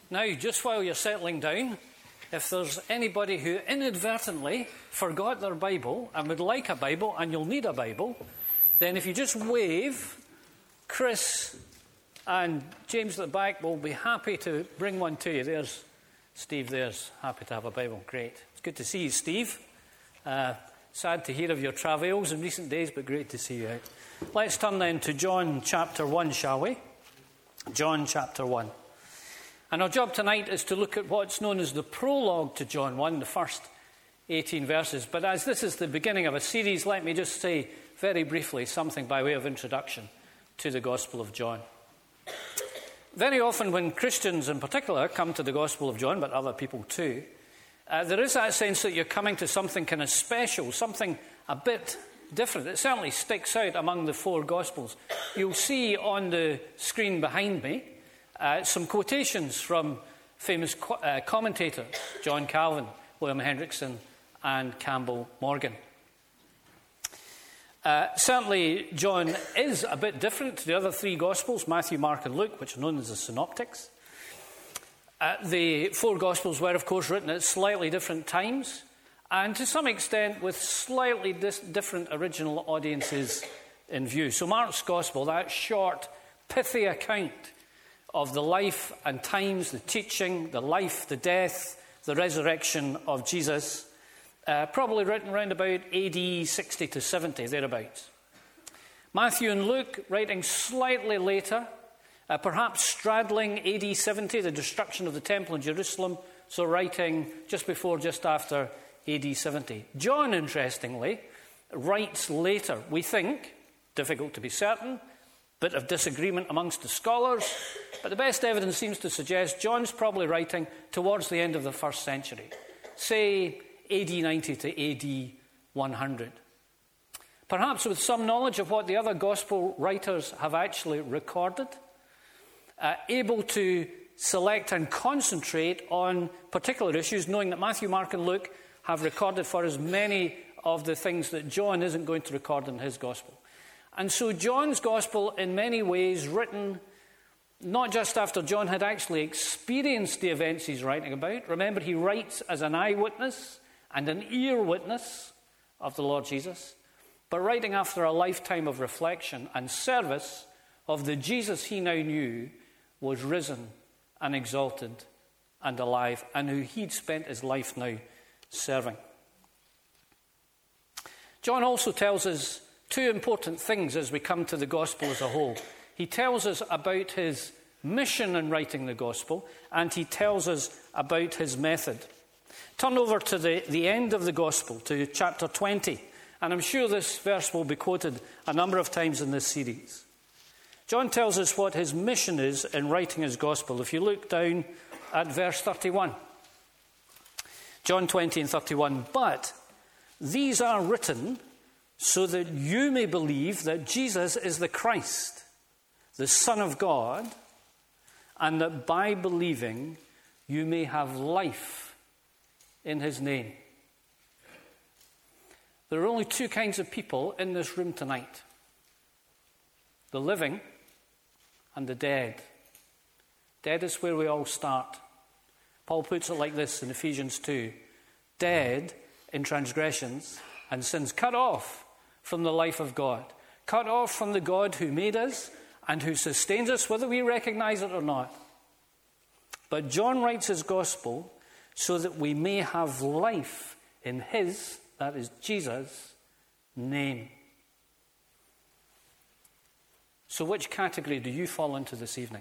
Now, just while you're settling down, if there's anybody who inadvertently forgot their Bible and would like a Bible, and you'll need a Bible, then if you just wave, Chris and James at the back will be happy to bring one to you. There's Steve, there's happy to have a Bible. Great. It's good to see you, Steve. Sad to hear of your travails in recent days, but great to see you out. Let's turn then to John chapter 1, shall we? John chapter 1. And our job tonight is to look at what's known as the prologue to John 1, the first 18 verses. But as this is the beginning of a series, let me just say very briefly something by way of introduction to the Gospel of John. Very often when Christians in particular come to the Gospel of John, but other people too, there is that sense that you're coming to something kind of special, something a bit different. It certainly sticks out among the four Gospels. You'll see on the screen behind me some quotations from famous commentators, John Calvin, William Hendrickson, and Campbell Morgan. Certainly, John is a bit different to the other three Gospels, Matthew, Mark, and Luke, which are known as the Synoptics. The four Gospels were, of course, written at slightly different times, and to some extent with slightly different original audiences in view. So Mark's Gospel, that short, pithy account of the life and times, the teaching, the life, the death, the resurrection of Jesus, probably written around about AD 60 to 70, thereabouts. Matthew and Luke, writing slightly later, perhaps straddling AD 70, the destruction of the temple in Jerusalem, so writing just before, just after AD 70. John, interestingly, writes later, we think, difficult to be certain, bit of disagreement amongst the scholars, but the best evidence seems to suggest John's probably writing towards the end of the first century, say AD 90 to AD 100. Perhaps with some knowledge of what the other gospel writers have actually recorded, able to select and concentrate on particular issues, knowing that Matthew, Mark, and Luke have recorded for us many of the things that John isn't going to record in his gospel. And so John's gospel, in many ways, written not just after John had actually experienced the events he's writing about. Remember, he writes as an eyewitness and an ear witness of the Lord Jesus, but writing after a lifetime of reflection and service of the Jesus he now knew was risen and exalted and alive, and who he'd spent his life now serving. John also tells us two important things as we come to the gospel as a whole. He tells us about his mission in writing the gospel, and he tells us about his method. Turn over to the end of the gospel, to chapter 20, and I'm sure this verse will be quoted a number of times in this series. John tells us what his mission is in writing his gospel. If you look down at verse 31, John 20 and 31, but these are written so that you may believe that Jesus is the Christ, the Son of God, and that by believing you may have life in his name. There are only two kinds of people in this room tonight: the living and the dead. Dead is where we all start. Paul puts it like this in Ephesians 2, dead in transgressions and sins, cut off from the life of God, cut off from the God who made us and who sustains us, whether we recognize it or not. But John writes his gospel so that we may have life in his, that is Jesus, name. So which category do you fall into this evening?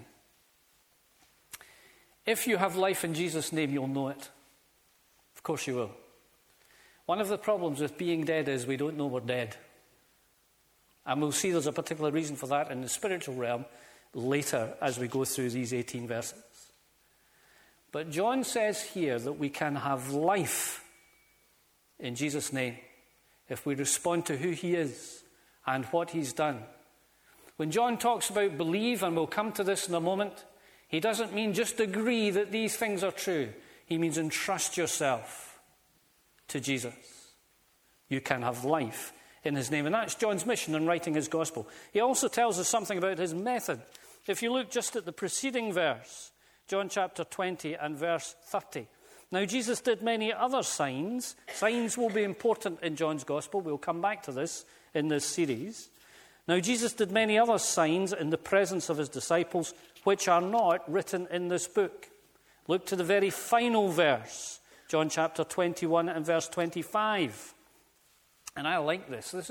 If you have life in Jesus' name, you'll know it. Of course you will. One of the problems with being dead is we don't know we're dead. And we'll see there's a particular reason for that in the spiritual realm later as we go through these 18 verses. But John says here that we can have life in Jesus' name if we respond to who he is and what he's done. When John talks about believe, and we'll come to this in a moment, he doesn't mean just agree that these things are true. He means entrust yourself to Jesus. You can have life in his name. And that's John's mission in writing his gospel. He also tells us something about his method. If you look just at the preceding verse, John chapter 20 and verse 30. Now, Jesus did many other signs. Signs will be important in John's Gospel. We'll come back to this in this series. Now, Jesus did many other signs in the presence of his disciples, which are not written in this book. Look to the very final verse, John chapter 21 and verse 25. And I like this. This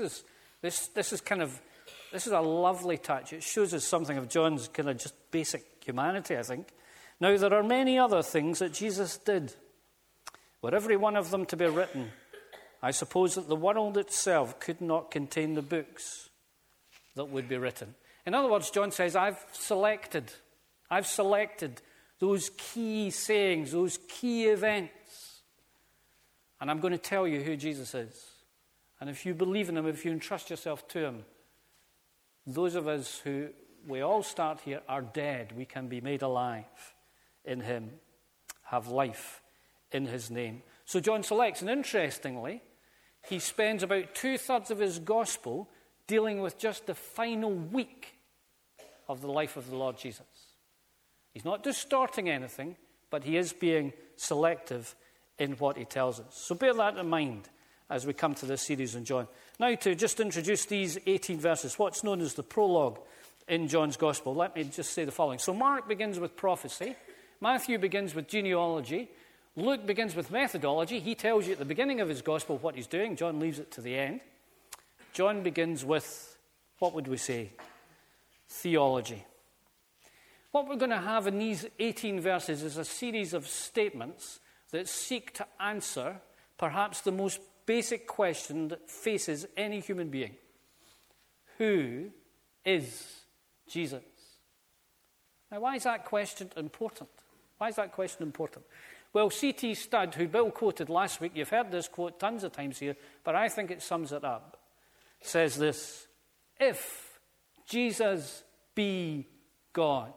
is a lovely touch. It shows us something of John's kind of just basic humanity, I think. Now, there are many other things that Jesus did. Were every one of them to be written, I suppose that the world itself could not contain the books that would be written. In other words, John says, I've selected those key sayings, those key events. And I'm going to tell you who Jesus is. And if you believe in him, if you entrust yourself to him, those of us who we all start here are dead. We can be made alive in him, have life in his name. So John selects, and interestingly, he spends about 2/3 of his gospel dealing with just the final week of the life of the Lord Jesus. He's not distorting anything, but he is being selective in what he tells us. So bear that in mind as we come to this series on John. Now, to just introduce these 18 verses, what's known as the prologue in John's Gospel, let me just say the following. So Mark begins with prophecy. Matthew begins with genealogy. Luke begins with methodology. He tells you at the beginning of his Gospel what he's doing. John leaves it to the end. John begins with, what would we say? Theology. What we're going to have in these 18 verses is a series of statements that seek to answer perhaps the most basic question that faces any human being. Who is Jesus? Now, why is that question important? Why is that question important? Well, C.T. Studd, who Bill quoted last week, you've heard this quote tons of times here, but I think it sums it up, says this: if Jesus be God,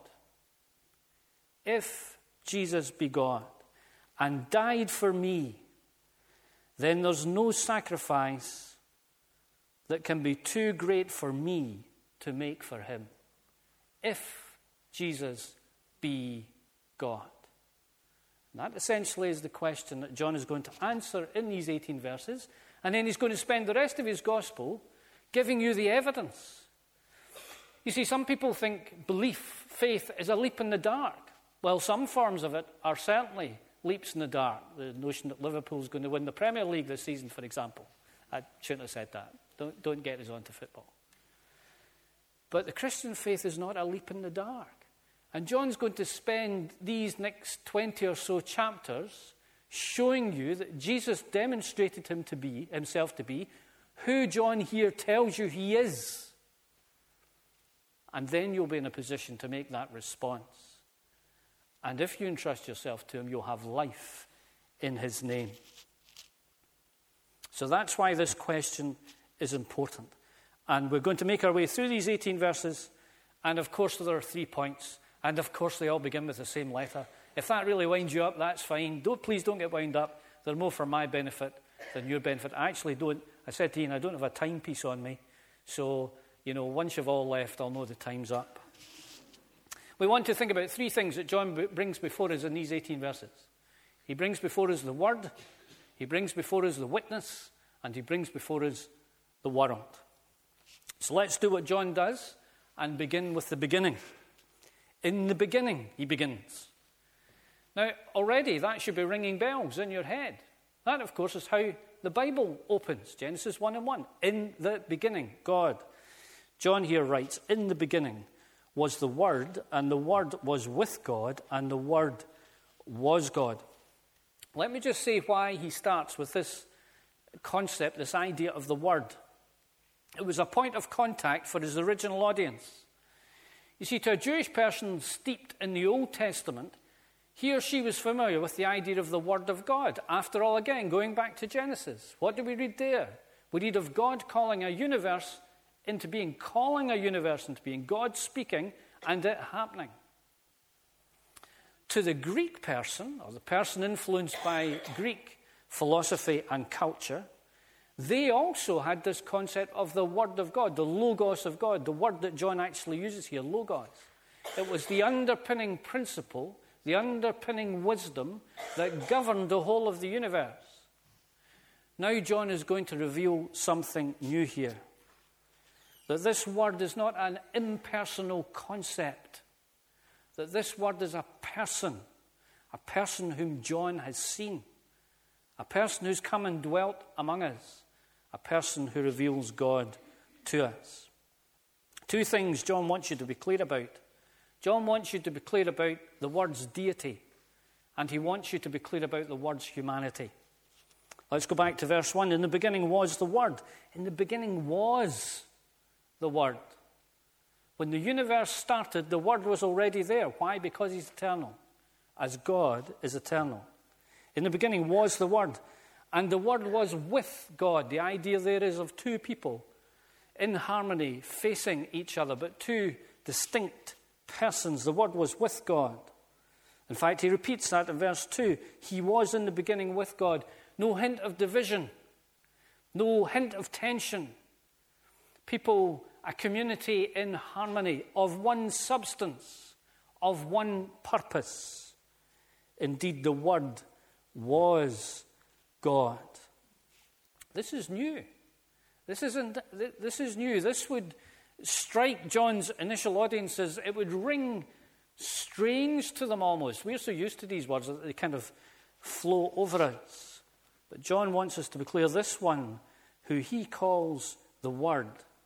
if Jesus be God and died for me, then there's no sacrifice that can be too great for me to make for him. If Jesus be God. And that essentially is the question that John is going to answer in these 18 verses. And then he's going to spend the rest of his gospel giving you the evidence. You see, some people think belief, faith, is a leap in the dark. Well, some forms of it are certainly leaps in the dark. The notion that Liverpool's going to win the Premier League this season, for example. I shouldn't have said that. Don't get us on to football. But the Christian faith is not a leap in the dark. And John's going to spend these next 20 or so chapters showing you that Jesus demonstrated himself to be who John here tells you he is. And then you'll be in a position to make that response. And if you entrust yourself to him, you'll have life in his name. So that's why this question is important. And we're going to make our way through these 18 verses. And of course, there are 3 points. And of course, they all begin with the same letter. If that really winds you up, that's fine. Please don't get wound up. They're more for my benefit than your benefit. I actually don't. I said to Ian, I don't have a timepiece on me. So, once you've all left, I'll know the time's up. We want to think about 3 things that John brings before us in these 18 verses. He brings before us the Word, he brings before us the witness, and he brings before us the world. So let's do what John does and begin with the beginning. In the beginning, he begins. Now, already that should be ringing bells in your head. That, of course, is how the Bible opens. Genesis 1:1. In the beginning, God. John here writes, in the beginning was the Word, and the Word was with God, and the Word was God. Let me just say why he starts with this concept, this idea of the Word. It was a point of contact for his original audience. You see, to a Jewish person steeped in the Old Testament, he or she was familiar with the idea of the Word of God. After all, again, going back to Genesis, what do we read there? We read of God calling a universe into being, God speaking, and it happening. To the Greek person, or the person influenced by Greek philosophy and culture, they also had this concept of the Word of God, the Logos of God, the word that John actually uses here, Logos. It was the underpinning principle the underpinning wisdom that governed the whole of the universe. Now John is going to reveal something new here. That this word is not an impersonal concept. That this word is a person whom John has seen, a person who's come and dwelt among us, a person who reveals God to us. Two things John wants you to be clear about. John wants you to be clear about the word's deity, and he wants you to be clear about the word's humanity. Let's go back to verse 1. In the beginning was the Word. In the beginning was the Word. When the universe started, the Word was already there. Why? Because he's eternal, as God is eternal. In the beginning was the Word, and the Word was with God. The idea there is of two people in harmony, facing each other, but two distinct persons. The Word was with God. In fact, he repeats that in verse 2. He was in the beginning with God. No hint of division, no hint of tension. People, a community in harmony, of one substance, of one purpose. Indeed, the Word was God. This is new. This is new. This would strike John's initial audiences. It would ring strange to them almost. We're so used to these words that they kind of flow over us. But John wants us to be clear. This one, who he calls the Word,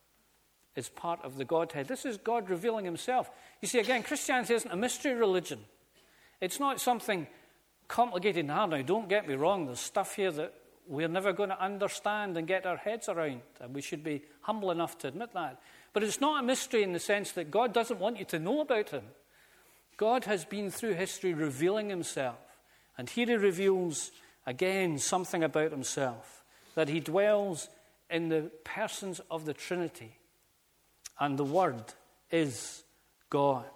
is part of the Godhead. This is God revealing himself. You see, again, Christianity isn't a mystery religion. It's not something complicated. Now, don't get me wrong. There's stuff here that we're never going to understand and get our heads around. And we should be humble enough to admit that. But it's not a mystery in the sense that God doesn't want you to know about him. God has been through history revealing himself. And here he reveals, again, something about himself. That he dwells in the persons of the Trinity. And the Word is God.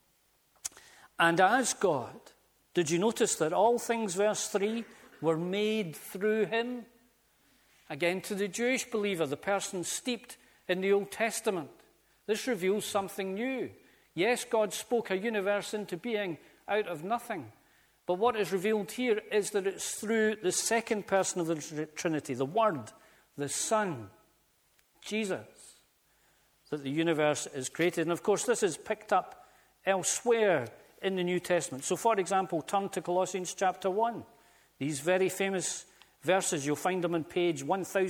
And as God, did you notice that all things, verse 3, were made through him? Again, to the Jewish believer, the person steeped in the Old Testament, this reveals something new. Yes, God spoke a universe into being out of nothing. But what is revealed here is that it's through the second person of the Trinity, the Word, the Son, Jesus, that the universe is created. And of course, this is picked up elsewhere in the New Testament. So, for example, turn to Colossians chapter 1. These very famous verses, you'll find them on page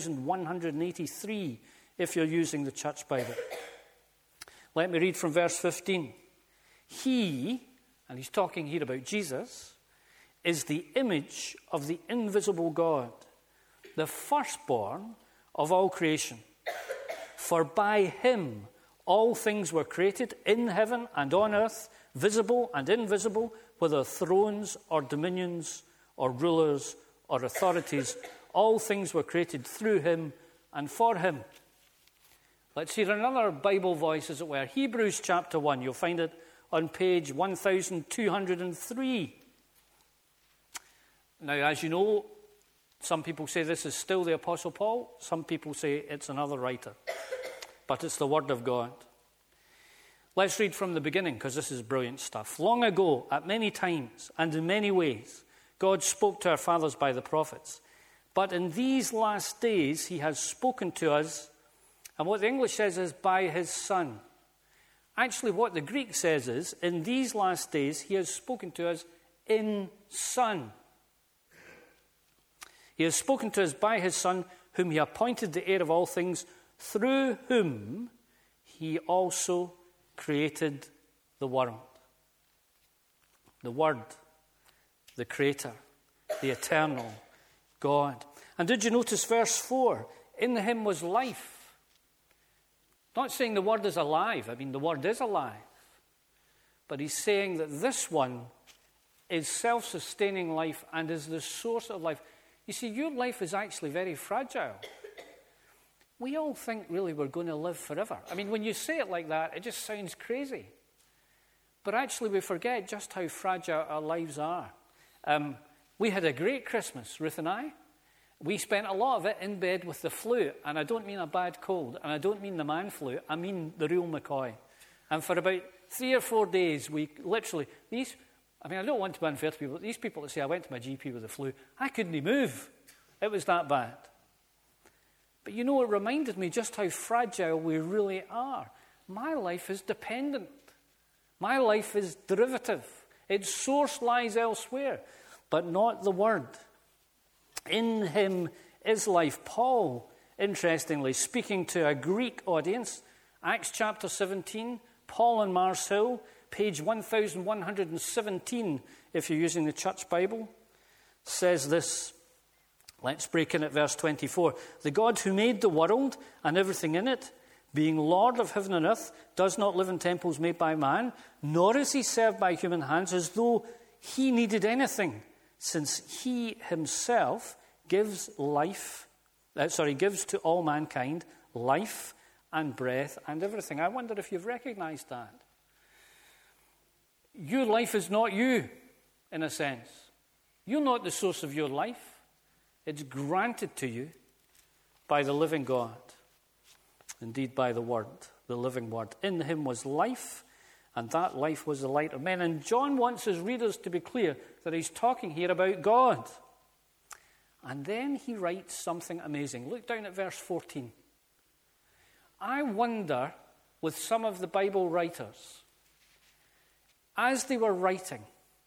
1183 if you're using the Church Bible. Let me read from verse 15. He, and he's talking here about Jesus, is the image of the invisible God, the firstborn of all creation. For by him all things were created in heaven and on earth, visible and invisible, whether thrones or dominions or rulers or authorities. All things were created through him and for him. Let's hear another Bible voice, as it were. Hebrews chapter 1. You'll find it on page 1203. Now, as you know, some people say this is still the Apostle Paul. Some people say it's another writer. But it's the Word of God. Let's read from the beginning, because this is brilliant stuff. Long ago, at many times and in many ways, God spoke to our fathers by the prophets. But in these last days, he has spoken to us, and what the English says is by his Son. Actually, what the Greek says is, in these last days, he has spoken to us in Son. He has spoken to us by his Son, whom he appointed the heir of all things, through whom he also created the world. The Word, the Creator, the eternal God. And did you notice verse 4? In him was life. Not saying the Word is alive. I mean, the Word is alive. But he's saying that this one is self-sustaining life and is the source of life. You see, your life is actually very fragile. We all think, really, we're going to live forever. I mean, when you say it like that, it just sounds crazy. But actually, we forget just how fragile our lives are. We had a great Christmas, Ruth and I. We spent a lot of it in bed with the flu, and I don't mean a bad cold, and I don't mean the man flu, I mean the real McCoy. And for about 3 or 4 days, we literally, I mean, I don't want to be unfair to people, but these people that say, I went to my GP with the flu, I couldn't move. It was that bad. But you know, it reminded me just how fragile we really are. My life is dependent. My life is derivative. Its source lies elsewhere, but not the Word. In him is life. Paul, interestingly, speaking to a Greek audience, Acts chapter 17, Paul and Mars Hill, page 1117, if you're using the Church Bible, says this. Let's break in at verse 24. The God who made the world and everything in it, being Lord of heaven and earth, does not live in temples made by man, nor is he served by human hands as though he needed anything, since he himself gives gives to all mankind life and breath and everything. I wonder if you've recognized that. Your life is not you, in a sense. You're not the source of your life. It's granted to you by the living God. Indeed, by the Word, the living Word. In him was life, and that life was the light of men. And John wants his readers to be clear that he's talking here about God. And then he writes something amazing. Look down at verse 14. I wonder, with some of the Bible writers, as they were writing,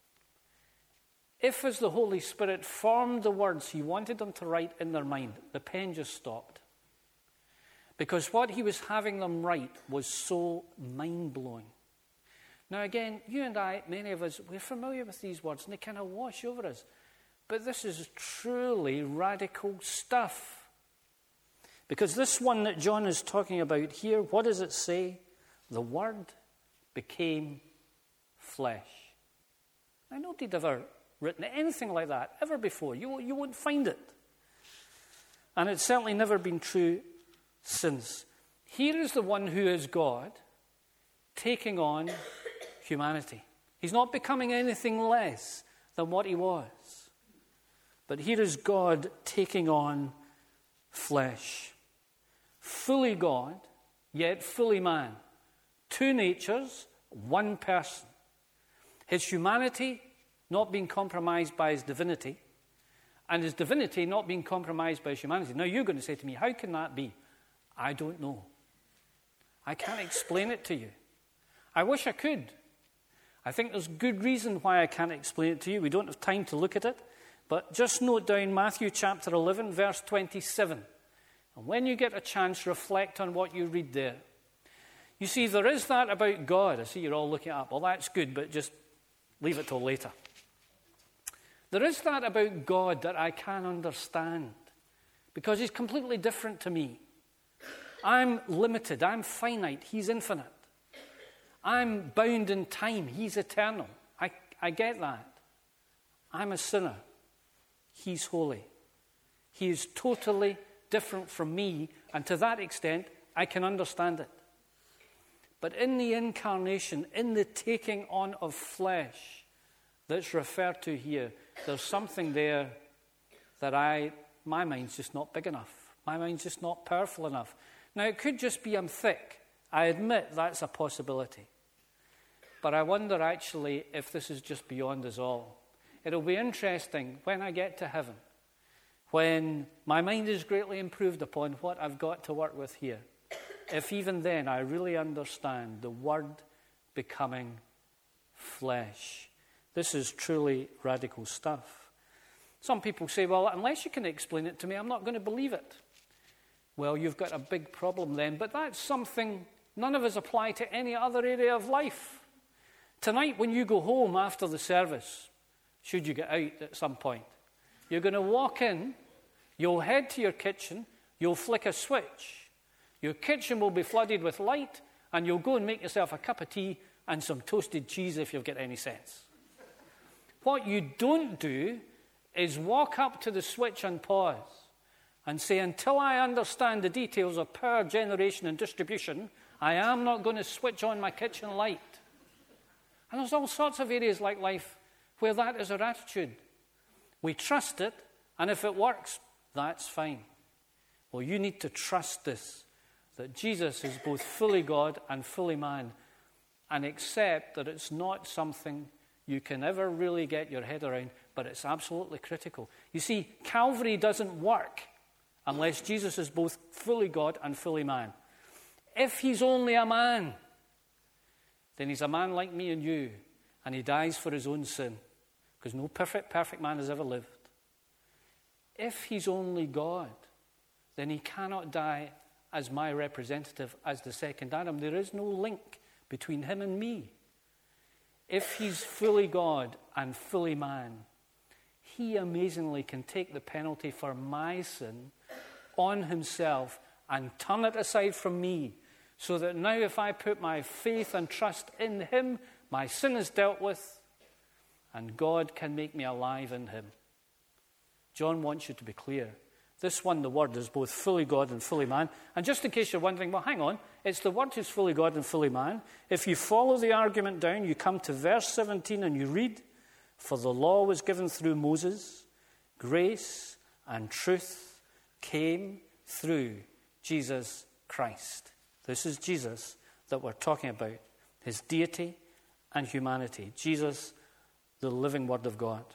if as the Holy Spirit formed the words he wanted them to write in their mind, the pen just stopped. Because what he was having them write was so mind-blowing. Now again, you and I, many of us, we're familiar with these words and they kind of wash over us. But this is truly radical stuff. Because this one that John is talking about here, what does it say? The Word became flesh. Now, nobody had ever written anything like that ever before. You won't find it. And it's certainly never been true since. Here is the one who is God taking on humanity. He's not becoming anything less than what he was. But here is God taking on flesh. Fully God, yet fully man. Two natures, one person. His humanity not being compromised by his divinity, and his divinity not being compromised by his humanity. Now you're going to say to me, how can that be? I don't know. I can't explain it to you. I wish I could. I think there's good reason why I can't explain it to you. We don't have time to look at it. But just note down Matthew chapter 11, verse 27. And when you get a chance, reflect on what you read there. You see, there is that about God. I see you're all looking it up. Well, that's good, but just leave it till later. There is that about God that I can understand because he's completely different to me. I'm limited. I'm finite. He's infinite. I'm bound in time. He's eternal. I get that. I'm a sinner. He's holy. He is totally different from me, and to that extent, I can understand it. But in the incarnation, in the taking on of flesh that's referred to here, there's something there that my mind's just not big enough. My mind's just not powerful enough. Now, it could just be I'm thick. I admit that's a possibility. But I wonder actually if this is just beyond us all. It'll be interesting when I get to heaven, when my mind is greatly improved upon what I've got to work with here, if even then I really understand the Word becoming flesh. This is truly radical stuff. Some people say, well, unless you can explain it to me, I'm not going to believe it. Well, you've got a big problem then, but that's something none of us apply to any other area of life. Tonight, when you go home after the service, should you get out at some point, you're going to walk in, you'll head to your kitchen, you'll flick a switch. Your kitchen will be flooded with light, and you'll go and make yourself a cup of tea and some toasted cheese if you've got any sense. What you don't do is walk up to the switch and pause and say, until I understand the details of power generation and distribution, I am not going to switch on my kitchen light. And there's all sorts of areas like life where that is our attitude. We trust it, and if it works, that's fine. Well, you need to trust this, that Jesus is both fully God and fully man, and accept that it's not something you can ever really get your head around, but it's absolutely critical. You see, Calvary doesn't work unless Jesus is both fully God and fully man. If he's only a man, then he's a man like me and you, and he dies for his own sin, because no perfect man has ever lived. If he's only God, then he cannot die as my representative, as the second Adam. There is no link between him and me. If he's fully God and fully man, he amazingly can take the penalty for my sin on himself and turn it aside from me, so that now if I put my faith and trust in him, my sin is dealt with, and God can make me alive in him. John wants you to be clear. This one, the Word, is both fully God and fully man. And just in case you're wondering, well, hang on, it's the Word who's fully God and fully man. If you follow the argument down, you come to verse 17 and you read, "For the law was given through Moses, grace and truth came through Jesus Christ." This is Jesus that we're talking about, his deity and humanity. Jesus, the living Word of God.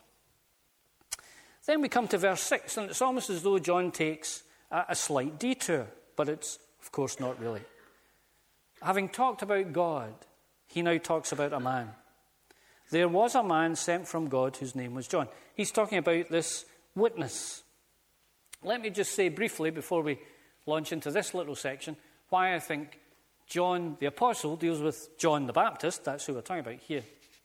Then we come to verse 6, and it's almost as though John takes a slight detour, but it's, of course, not really. Having talked about God, he now talks about a man. There was a man sent from God whose name was John. He's talking about this witness. Let me just say briefly, before we launch into this little section, why I think John the Apostle deals with John the Baptist. That's who we're talking about here.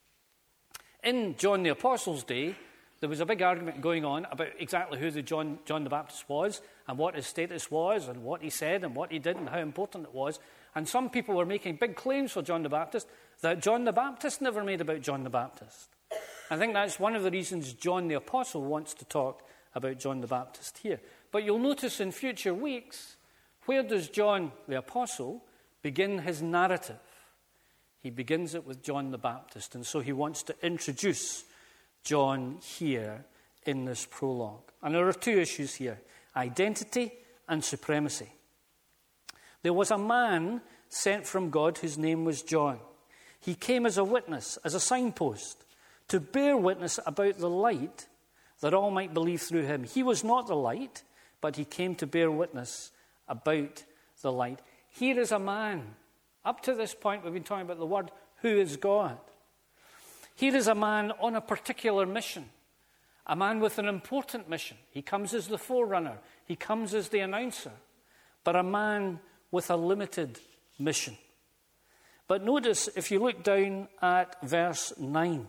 In John the Apostle's day, there was a big argument going on about exactly who John the Baptist was and what his status was and what he said and what he did and how important it was. And some people were making big claims for John the Baptist that John the Baptist never made about John the Baptist. I think that's one of the reasons John the Apostle wants to talk about John the Baptist here. But you'll notice in future weeks, where does John the Apostle begin his narrative? He begins it with John the Baptist, and so he wants to introduce John here in this prologue. And there are two issues here: identity and supremacy. There was a man sent from God whose name was John. He came as a witness, as a signpost, to bear witness about the light, that all might believe through him. He was not the light, but he came to bear witness about the light. Here is a man. Up to this point, we've been talking about the Word, who is God. Here is a man on a particular mission, a man with an important mission. He comes as the forerunner. He comes as the announcer, but a man with a limited mission. But notice, if you look down at verse 9,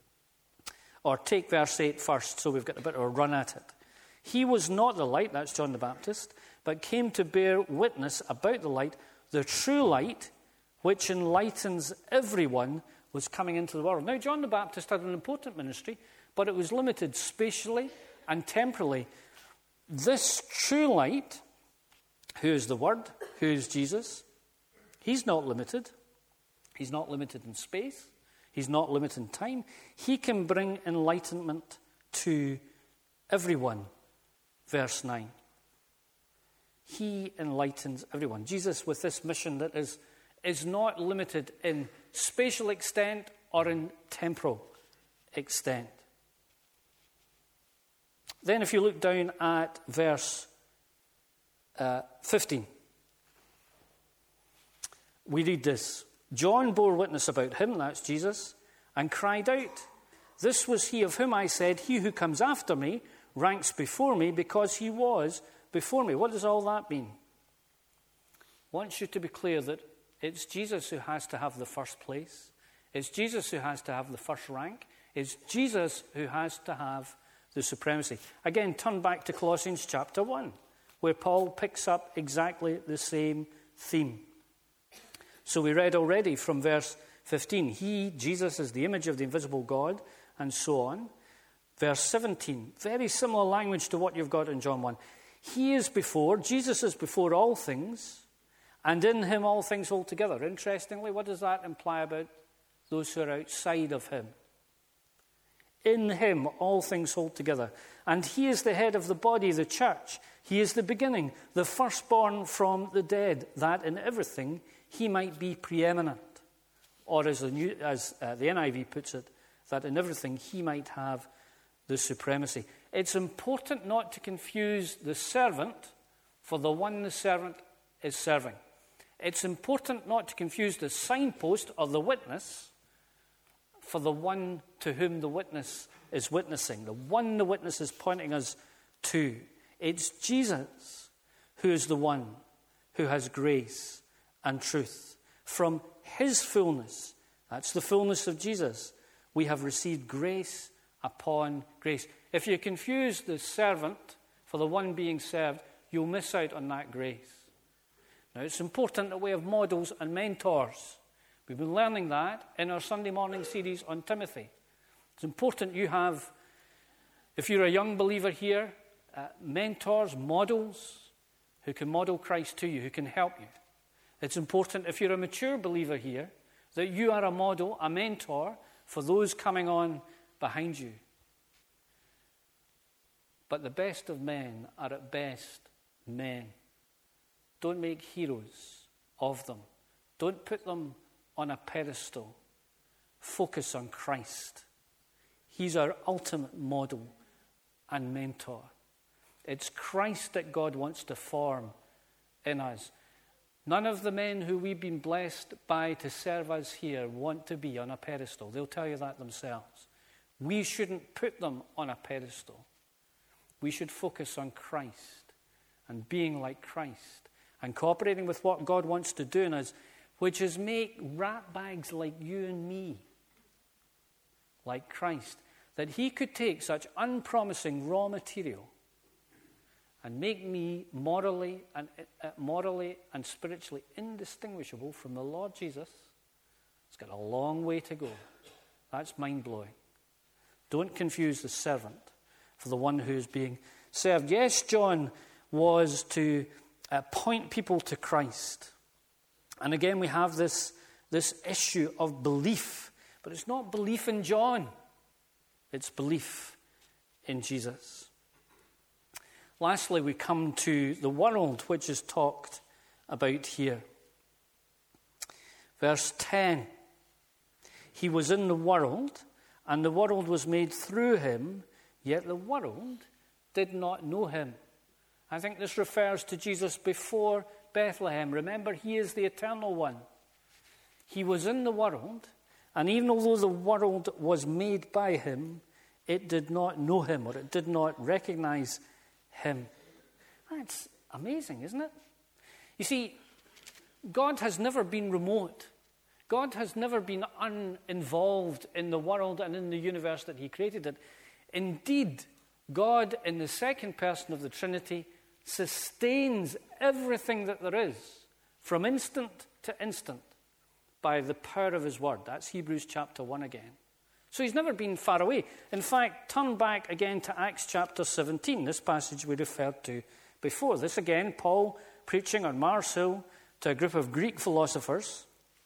or take verse 8 first, so we've got a bit of a run at it. He was not the light, that's John the Baptist, but came to bear witness about the light, the true light, which enlightens everyone, was coming into the world. Now, John the Baptist had an important ministry, but it was limited spatially and temporally. This true light, who is the Word, who is Jesus, he's not limited. He's not limited in space. He's not limited in time. He can bring enlightenment to everyone. Verse 9. He enlightens everyone. Jesus, with this mission that is not limited in spatial extent or in temporal extent. Then if you look down at verse 15, we read this. John bore witness about him, that's Jesus, and cried out, "This was he of whom I said, he who comes after me ranks before me because he was before me." What does all that mean? I want you to be clear that it's Jesus who has to have the first place. It's Jesus who has to have the first rank. It's Jesus who has to have the supremacy. Again, turn back to Colossians chapter 1, where Paul picks up exactly the same theme. So we read already from verse 15, he, Jesus, is the image of the invisible God, and so on. Verse 17, very similar language to what you've got in John 1. He is before, Jesus is before all things, and in him all things hold together. Interestingly, what does that imply about those who are outside of him? In him all things hold together. And he is the head of the body, the church. He is the beginning, the firstborn from the dead, that in everything he might be preeminent. Or as the NIV puts it, that in everything he might have the supremacy. It's important not to confuse the servant for the one the servant is serving. It's important not to confuse the signpost or the witness for the one to whom the witness is witnessing, the one the witness is pointing us to. It's Jesus who is the one who has grace and truth. From his fullness, that's the fullness of Jesus, we have received grace upon grace. If you confuse the servant for the one being served, you'll miss out on that grace. Now, it's important that we have models and mentors. We've been learning that in our Sunday morning series on Timothy. It's important you have, if you're a young believer here, mentors, models who can model Christ to you, who can help you. It's important if you're a mature believer here that you are a model, a mentor for those coming on behind you. But the best of men are at best men. Don't make heroes of them. Don't put them on a pedestal. Focus on Christ. He's our ultimate model and mentor. It's Christ that God wants to form in us. None of the men who we've been blessed by to serve us here want to be on a pedestal. They'll tell you that themselves. We shouldn't put them on a pedestal. We should focus on Christ and being like Christ and cooperating with what God wants to do in us, which is make rat bags like you and me, like Christ, that he could take such unpromising raw material and make me morally and spiritually indistinguishable from the Lord Jesus. It's got a long way to go. That's mind-blowing. Don't confuse the servant for the one who is being served. Yes, John was to point people to Christ. And again, we have this issue of belief. But it's not belief in John. It's belief in Jesus. Lastly, we come to the world, which is talked about here. Verse 10. He was in the world, and the world was made through him, yet the world did not know him. I think this refers to Jesus before Bethlehem. Remember, he is the eternal one. He was in the world, and even although the world was made by him, it did not know him, or it did not recognize him. That's amazing, isn't it? You see, God has never been remote. God has never been uninvolved in the world and in the universe that he created it. Indeed, God, in the second person of the Trinity, sustains everything that there is from instant to instant by the power of his word. That's Hebrews chapter 1 again. So he's never been far away. In fact, turn back again to Acts chapter 17, this passage we referred to before. This again, Paul preaching on Mars Hill to a group of Greek philosophers.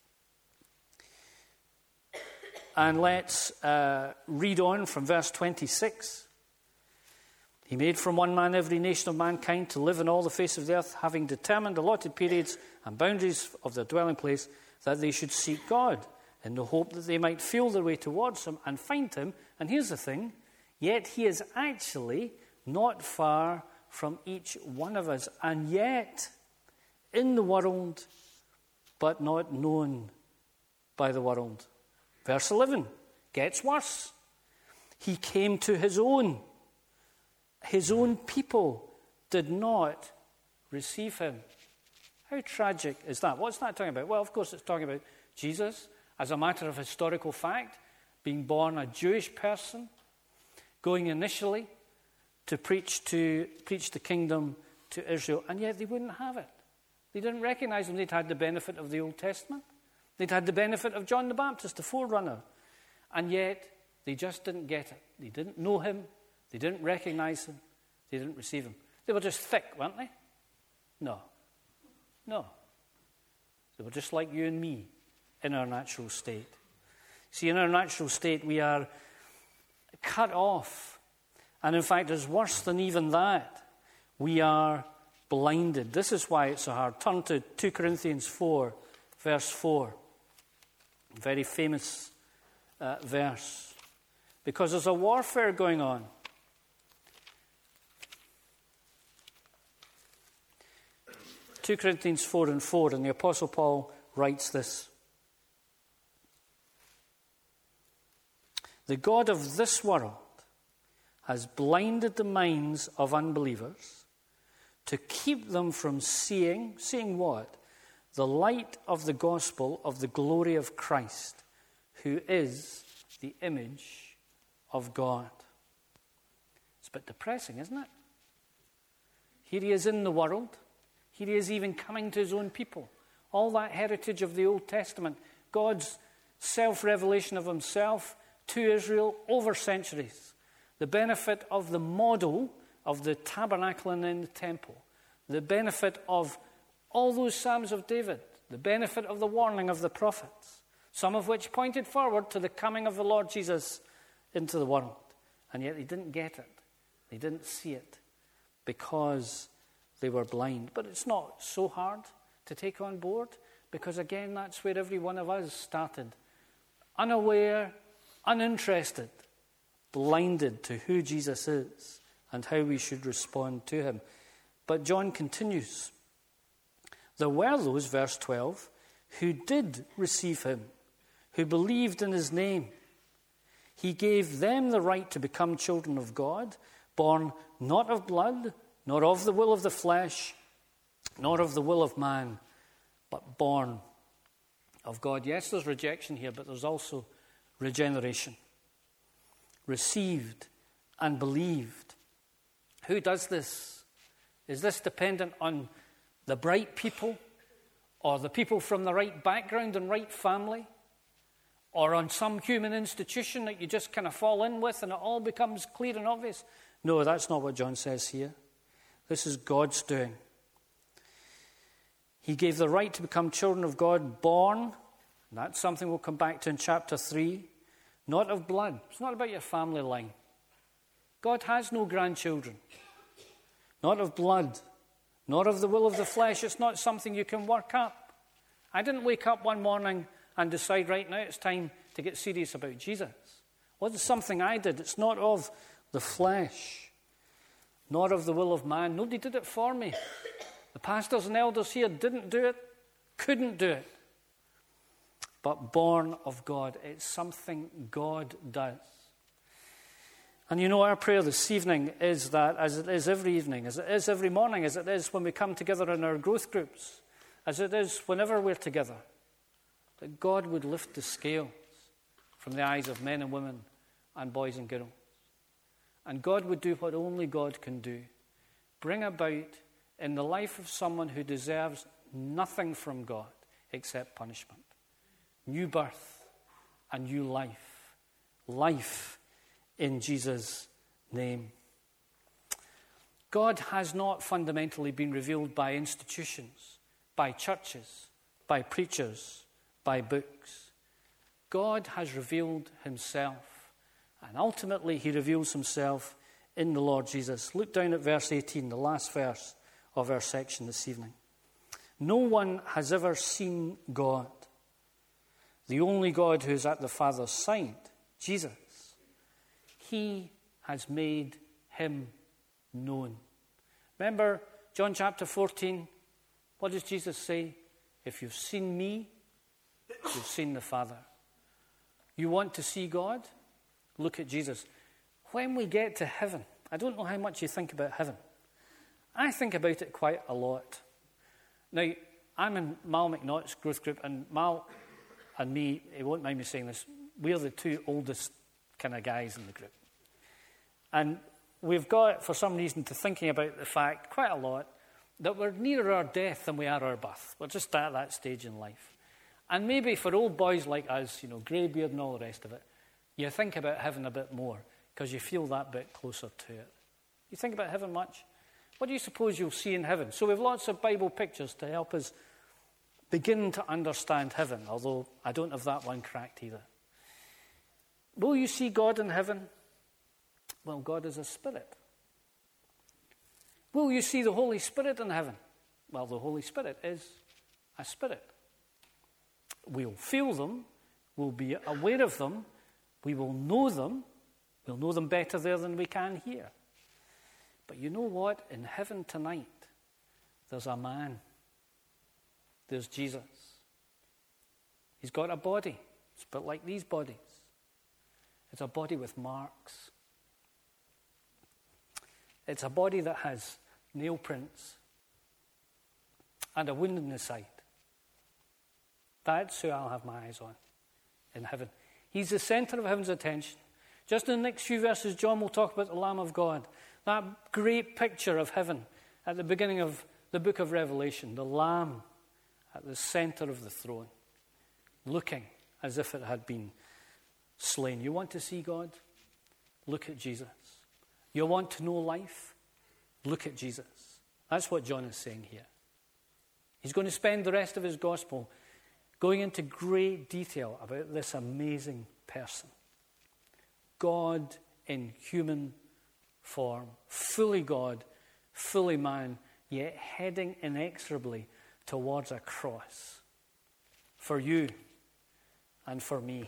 And let's read on from verse 26. He made from one man every nation of mankind to live in all the face of the earth, having determined allotted periods and boundaries of their dwelling place, that they should seek God, in the hope that they might feel their way towards him and find him. And here's the thing, yet he is actually not far from each one of us, and yet in the world, but not known by the world. Verse 11 gets worse. He came to his own. His own people did not receive him. How tragic is that? What's that talking about? Well, of course, it's talking about Jesus, as a matter of historical fact, being born a Jewish person, going initially to preach the kingdom to Israel, and yet they wouldn't have it. They didn't recognize him. They'd had the benefit of the Old Testament. They'd had the benefit of John the Baptist, the forerunner, and yet they just didn't get it. They didn't know him. They didn't recognize him. They didn't receive him. They were just thick, weren't they? No. They were just like you and me in our natural state. See, in our natural state, we are cut off. And in fact, it's worse than even that. We are blinded. This is why it's so hard. Turn to 2 Corinthians 4, verse 4. Very famous verse. because there's a warfare going on. (2 Corinthians 4:4), and the Apostle Paul writes this. The God of this world has blinded the minds of unbelievers to keep them from seeing what? The light of the gospel of the glory of Christ, who is the image of God. It's a bit depressing, isn't it? Here he is in the world. Here he is even coming to his own people. All that heritage of the Old Testament, God's self-revelation of himself to Israel over centuries. The benefit of the model of the tabernacle and in the temple. The benefit of all those Psalms of David. The benefit of the warning of the prophets. Some of which pointed forward to the coming of the Lord Jesus into the world. And yet they didn't get it. They didn't see it because they were blind. But it's not so hard to take on board, because again, that's where every one of us started. Unaware, uninterested, blinded to who Jesus is and how we should respond to him. But John continues. There were those, verse 12, who did receive him, who believed in his name. He gave them the right to become children of God, born not of blood, nor of the will of the flesh, nor of the will of man, but born of God. Yes, there's rejection here, but there's also regeneration. Received and believed. Who does this? Is this dependent on the bright people, or the people from the right background and right family, or on some human institution that you just kind of fall in with and it all becomes clear and obvious? No, that's not what John says here. This is God's doing. He gave the right to become children of God, born, and that's something we'll come back to in chapter 3, not of blood. It's not about your family line. God has no grandchildren. Not of blood, not of the will of the flesh. It's not something you can work up. I didn't wake up one morning and decide, right now it's time to get serious about Jesus. It wasn't something I did. It's not of the flesh, not of the will of man. Nobody did it for me. The pastors and elders here didn't do it, couldn't do it. But born of God. It's something God does. And you know, our prayer this evening is that, as it is every evening, as it is every morning, as it is when we come together in our growth groups, as it is whenever we're together, that God would lift the scales from the eyes of men and women and boys and girls. And God would do what only God can do. Bring about in the life of someone who deserves nothing from God except punishment. New birth and new life. Life in Jesus' name. God has not fundamentally been revealed by institutions, by churches, by preachers, by books. God has revealed himself, and ultimately he reveals himself in the Lord Jesus. Look down at verse 18, the last verse of our section this evening. No one has ever seen God, the only God who is at the Father's side, Jesus. He has made him known. Remember John chapter 14? What does Jesus say? If you've seen me, you've seen the Father. You want to see God? Look at Jesus. When we get to heaven, I don't know how much you think about heaven. I think about it quite a lot. Now, I'm in Mal McNaught's growth group, and Mal and me, he won't mind me saying this, we're the two oldest kind of guys in the group. And we've got, for some reason, to thinking about the fact quite a lot that we're nearer our death than we are our birth. We're just at that stage in life. And maybe for old boys like us, grey beard and all the rest of it, you think about heaven a bit more because you feel that bit closer to it. You think about heaven much? What do you suppose you'll see in heaven? So we have lots of Bible pictures to help us begin to understand heaven, although I don't have that one cracked either. Will you see God in heaven? Well, God is a spirit. Will you see the Holy Spirit in heaven? Well, the Holy Spirit is a spirit. We'll feel them, we'll be aware of them, we will know them, We'll know them better there than we can here. But you know what? In heaven tonight, there's a man. There's Jesus. He's got a body. It's a bit like these bodies. It's a body with marks. It's a body that has nail prints and a wound in the side. That's who I'll have my eyes on in heaven. He's the centre of heaven's attention. Just in the next few verses, John will talk about the Lamb of God. That great picture of heaven at the beginning of the book of Revelation. The Lamb at the centre of the throne, looking as if it had been slain. You want to see God? Look at Jesus. You want to know life? Look at Jesus. That's what John is saying here. He's going to spend the rest of his gospel going into great detail about this amazing person. God in human form, fully God, fully man, yet heading inexorably towards a cross for you and for me.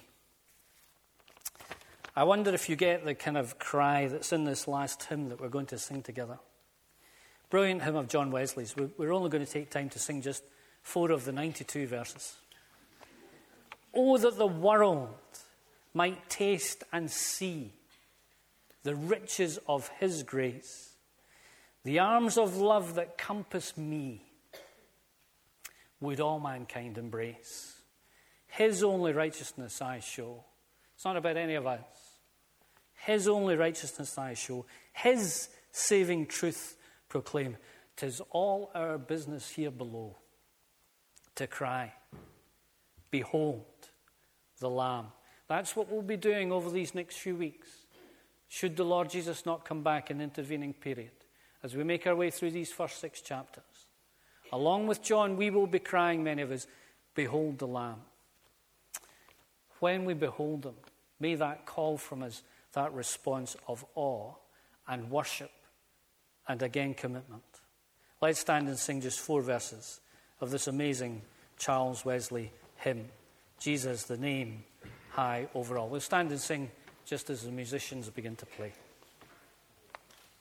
I wonder if you get the kind of cry that's in this last hymn that we're going to sing together. Brilliant hymn of John Wesley's. We're only going to take time to sing just 4 of the 92 verses. Oh, that the world might taste and see the riches of his grace, the arms of love that compass me, would all mankind embrace. His only righteousness I show. It's not about any of us. His only righteousness I show. His saving truth proclaim. 'Tis all our business here below to cry, behold the Lamb. That's what we'll be doing over these next few weeks, should the Lord Jesus not come back in the intervening period, as we make our way through these first 6 chapters. Along with John, we will be crying, many of us, behold the Lamb. When we behold him, may that call from us that response of awe and worship and again commitment. Let's stand and sing just 4 verses of this amazing Charles Wesley hymn, Jesus, the name high over all. We'll stand and sing just as the musicians begin to play.